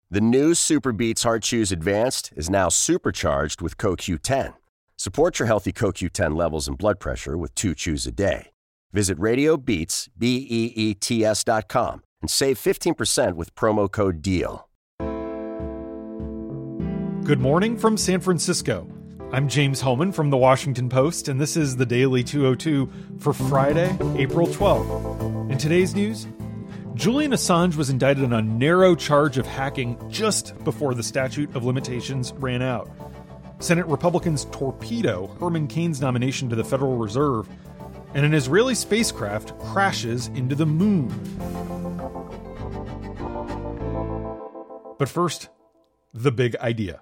The new Super Beats Heart Chews Advanced is now supercharged with CoQ10. Support your healthy CoQ10 levels and blood pressure with 2 chews a day. Visit RadioBeats, BEETS.com and save 15% with promo code DEAL. Good morning from San Francisco. I'm James Hohmann from The Washington Post, and this is the Daily 202 for Friday, April 12th. In today's news, Julian Assange was indicted on a narrow charge of hacking just before the statute of limitations ran out. Senate Republicans torpedo Herman Cain's nomination to the Federal Reserve, and an Israeli spacecraft crashes into the moon. But first, the big idea.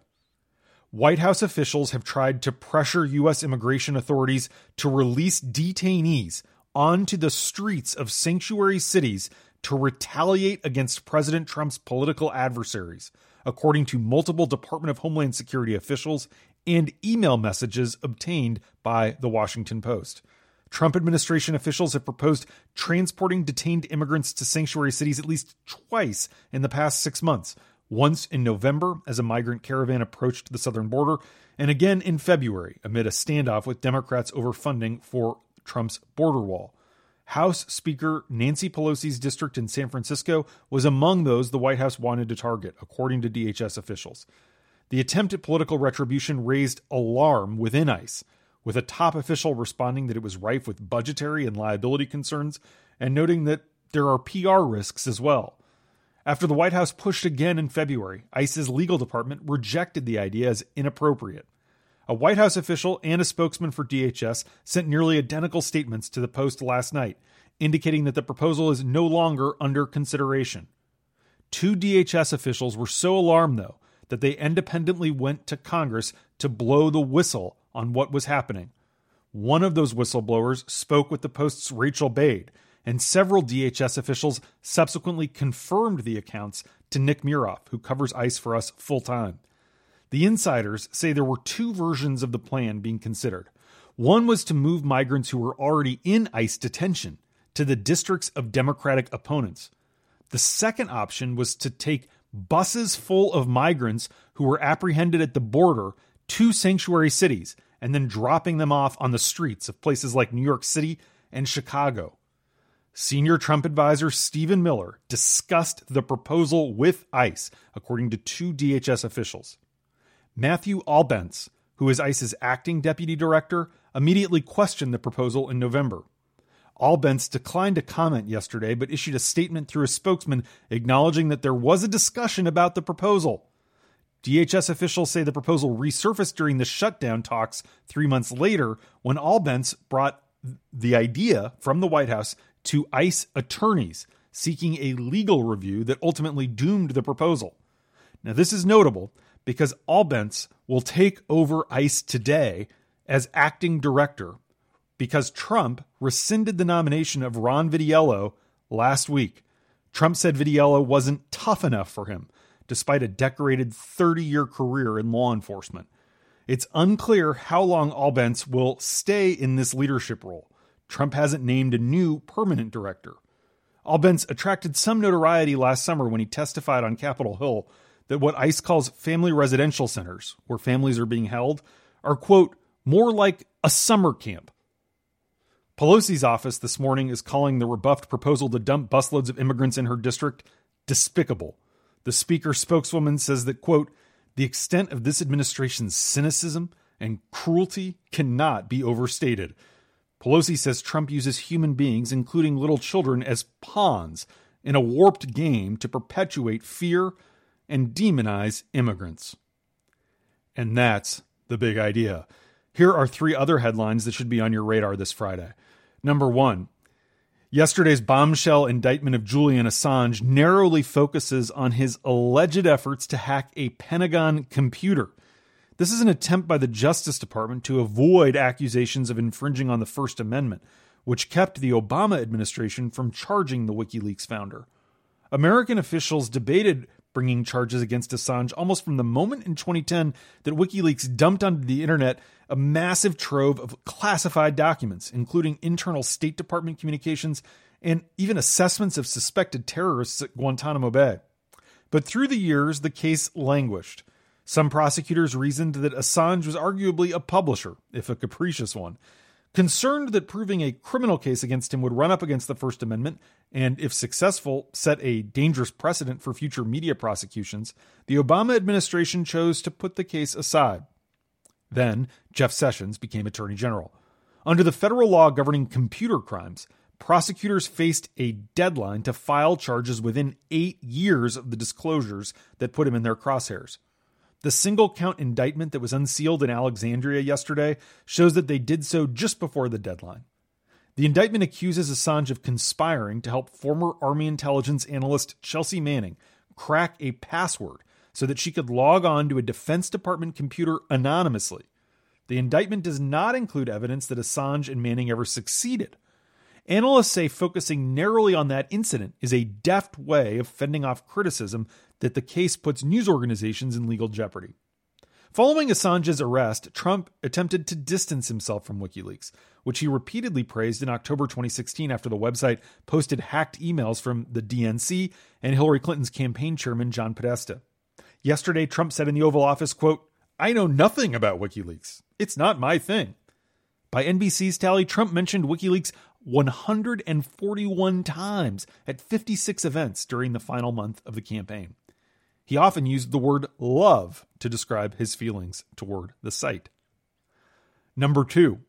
White House officials have tried to pressure U.S. immigration authorities to release detainees onto the streets of sanctuary cities to retaliate against President Trump's political adversaries, according to multiple Department of Homeland Security officials and email messages obtained by The Washington Post. Trump administration officials have proposed transporting detained immigrants to sanctuary cities at least twice in the past 6 months, once in November as a migrant caravan approached the southern border, and again in February amid a standoff with Democrats over funding for Trump's border wall. House Speaker Nancy Pelosi's district in San Francisco was among those the White House wanted to target, according to DHS officials. The attempt at political retribution raised alarm within ICE, with a top official responding that it was rife with budgetary and liability concerns, and noting that there are PR risks as well. After the White House pushed again in February, ICE's legal department rejected the idea as inappropriate. A White House official and a spokesman for DHS sent nearly identical statements to the Post last night, indicating that the proposal is no longer under consideration. 2 DHS officials were so alarmed, though, that they independently went to Congress to blow the whistle on what was happening. One of those whistleblowers spoke with the Post's Rachel Bade, and several DHS officials subsequently confirmed the accounts to Nick Muroff, who covers ICE for us full-time. The insiders say there were 2 versions of the plan being considered. One was to move migrants who were already in ICE detention to the districts of Democratic opponents. The second option was to take buses full of migrants who were apprehended at the border to sanctuary cities and then dropping them off on the streets of places like New York City and Chicago. Senior Trump advisor Stephen Miller discussed the proposal with ICE, according to 2 DHS officials. Matthew Albence, who is ICE's acting deputy director, immediately questioned the proposal in November. Albence declined to comment yesterday, but issued a statement through a spokesman acknowledging that there was a discussion about the proposal. DHS officials say the proposal resurfaced during the shutdown talks 3 months later when Albence brought the idea from the White House to ICE attorneys seeking a legal review that ultimately doomed the proposal. Now, this is notable because Albence will take over ICE today as acting director because Trump rescinded the nomination of Ron Vitiello last week. Trump said Vitiello wasn't tough enough for him, despite a decorated 30-year career in law enforcement. It's unclear how long Albence will stay in this leadership role. Trump hasn't named a new permanent director. Albence attracted some notoriety last summer when he testified on Capitol Hill that what ICE calls family residential centers, where families are being held, are, quote, more like a summer camp. Pelosi's office this morning is calling the rebuffed proposal to dump busloads of immigrants in her district despicable. The speaker's spokeswoman says that, quote, the extent of this administration's cynicism and cruelty cannot be overstated. Pelosi says Trump uses human beings, including little children, as pawns in a warped game to perpetuate fear and demonize immigrants. And that's the big idea. Here are 3 other headlines that should be on your radar this Friday. Number 1, yesterday's bombshell indictment of Julian Assange narrowly focuses on his alleged efforts to hack a Pentagon computer. This is an attempt by the Justice Department to avoid accusations of infringing on the First Amendment, which kept the Obama administration from charging the WikiLeaks founder. American officials debated bringing charges against Assange almost from the moment in 2010 that WikiLeaks dumped onto the internet a massive trove of classified documents, including internal State Department communications and even assessments of suspected terrorists at Guantanamo Bay. But through the years, the case languished. Some prosecutors reasoned that Assange was arguably a publisher, if a capricious one. Concerned that proving a criminal case against him would run up against the First Amendment and, if successful, set a dangerous precedent for future media prosecutions, the Obama administration chose to put the case aside. Then, Jeff Sessions became Attorney General. Under the federal law governing computer crimes, prosecutors faced a deadline to file charges within 8 years of the disclosures that put him in their crosshairs. The single-count indictment that was unsealed in Alexandria yesterday shows that they did so just before the deadline. The indictment accuses Assange of conspiring to help former Army intelligence analyst Chelsea Manning crack a password so that she could log on to a Defense Department computer anonymously. The indictment does not include evidence that Assange and Manning ever succeeded. Analysts say focusing narrowly on that incident is a deft way of fending off criticism that the case puts news organizations in legal jeopardy. Following Assange's arrest, Trump attempted to distance himself from WikiLeaks, which he repeatedly praised in October 2016 after the website posted hacked emails from the DNC and Hillary Clinton's campaign chairman, John Podesta. Yesterday, Trump said in the Oval Office, quote, "I know nothing about WikiLeaks. It's not my thing." By NBC's tally, Trump mentioned WikiLeaks 141 times at 56 events during the final month of the campaign. He often used the word love to describe his feelings toward the site. Number 2.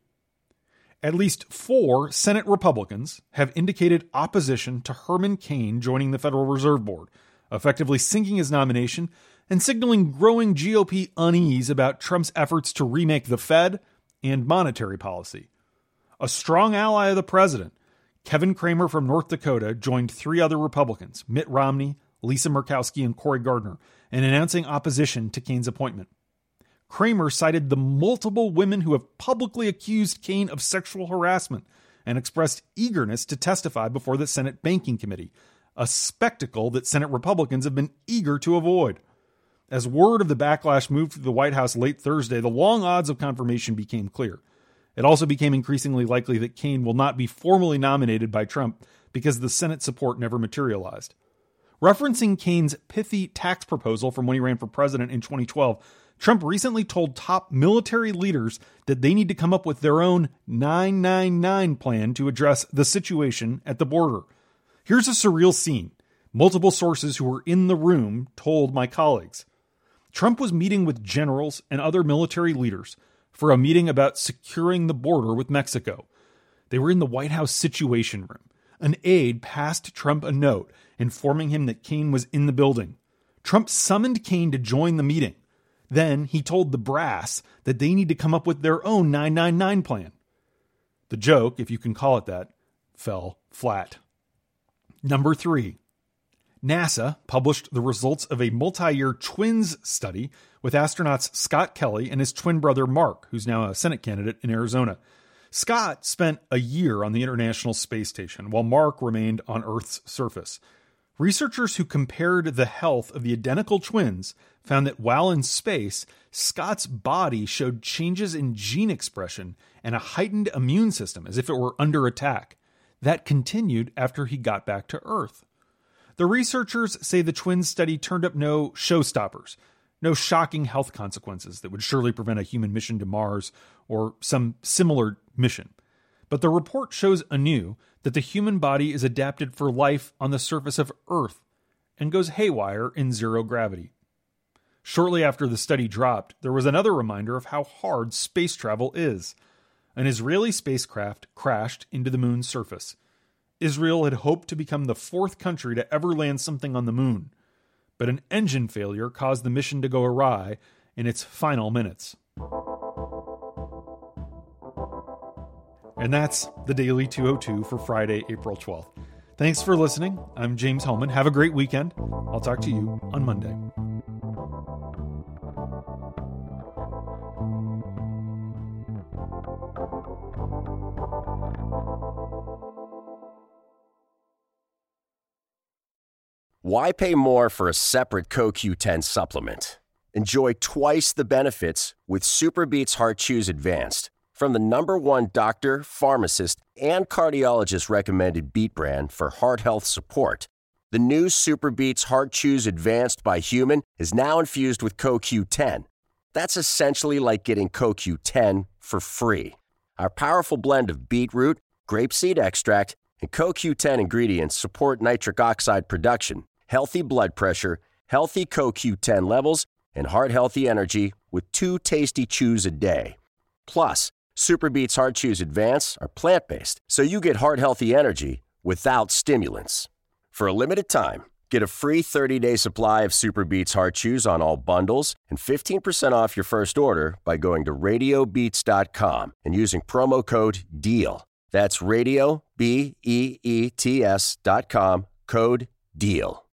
At least 4 Senate Republicans have indicated opposition to Herman Cain joining the Federal Reserve Board, effectively sinking his nomination and signaling growing GOP unease about Trump's efforts to remake the Fed and monetary policy. A strong ally of the president, Kevin Cramer from North Dakota, joined 3 other Republicans, Mitt Romney, Lisa Murkowski, and Cory Gardner, in announcing opposition to Cain's appointment. Cramer cited the multiple women who have publicly accused Cain of sexual harassment and expressed eagerness to testify before the Senate Banking Committee, a spectacle that Senate Republicans have been eager to avoid. As word of the backlash moved through the White House late Thursday, the long odds of confirmation became clear. It also became increasingly likely that Cain will not be formally nominated by Trump because the Senate support never materialized. Referencing Cain's pithy tax proposal from when he ran for president in 2012, Trump recently told top military leaders that they need to come up with their own 999 plan to address the situation at the border. Here's a surreal scene. Multiple sources who were in the room told my colleagues. Trump was meeting with generals and other military leaders for a meeting about securing the border with Mexico. They were in the White House Situation Room. An aide passed Trump a note informing him that Cain was in the building. Trump summoned Cain to join the meeting. Then he told the brass that they need to come up with their own 999 plan. The joke, if you can call it that, fell flat. Number 3. NASA published the results of a multi-year twins study with astronauts Scott Kelly and his twin brother Mark, who's now a Senate candidate in Arizona. Scott spent a year on the International Space Station, while Mark remained on Earth's surface. Researchers who compared the health of the identical twins found that while in space, Scott's body showed changes in gene expression and a heightened immune system, as if it were under attack. That continued after he got back to Earth. The researchers say the twins study turned up no showstoppers, no shocking health consequences that would surely prevent a human mission to Mars or some similar mission. But the report shows anew that the human body is adapted for life on the surface of Earth and goes haywire in zero gravity. Shortly after the study dropped, there was another reminder of how hard space travel is. An Israeli spacecraft crashed into the moon's surface. Israel had hoped to become the 4th country to ever land something on the moon, but an engine failure caused the mission to go awry in its final minutes. And that's the Daily 202 for Friday, April 12th. Thanks for listening. I'm James Hellman. Have a great weekend. I'll talk to you on Monday. Why pay more for a separate CoQ10 supplement? Enjoy twice the benefits with SuperBeets Heart Chews Advanced from the #1 doctor, pharmacist, and cardiologist recommended beet brand for heart health support. The new Super Beats Heart Chews Advanced by Human is now infused with CoQ10. That's essentially like getting CoQ10 for free. Our powerful blend of beetroot, grapeseed extract, and CoQ10 ingredients support nitric oxide production, healthy blood pressure, healthy CoQ10 levels, and heart-healthy energy with 2 tasty chews a day. Plus, Super Beats Heart Chews Advance are plant-based, so you get heart-healthy energy without stimulants. For a limited time, get a free 30-day supply of Super Beats Heart Chews on all bundles and 15% off your first order by going to RadioBeats.com and using promo code DEAL. That's Radio, BEETS.com, code DEAL.